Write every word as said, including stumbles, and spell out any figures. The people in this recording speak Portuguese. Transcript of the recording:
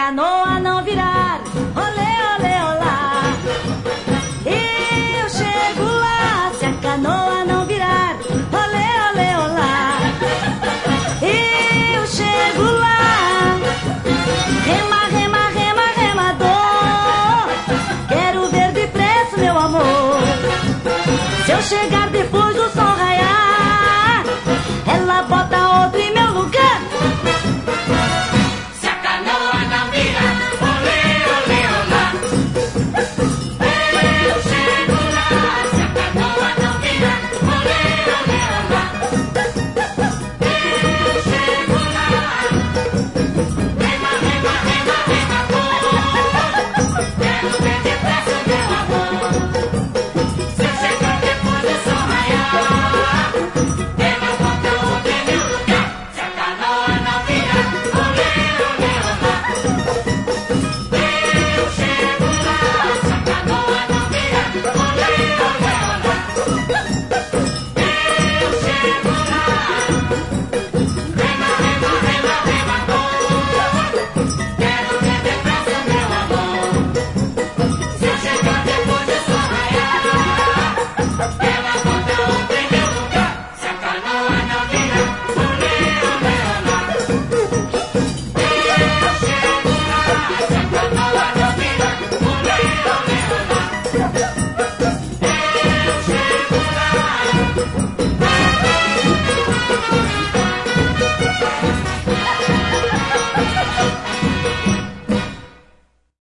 canoa não virar, olê, olê, olá. Eu chego lá, se a canoa não virar, olê, olê, olá. Eu chego lá, rema, rema, rema, remador. Quero ver depressa, meu amor. Se eu chegar depois do sol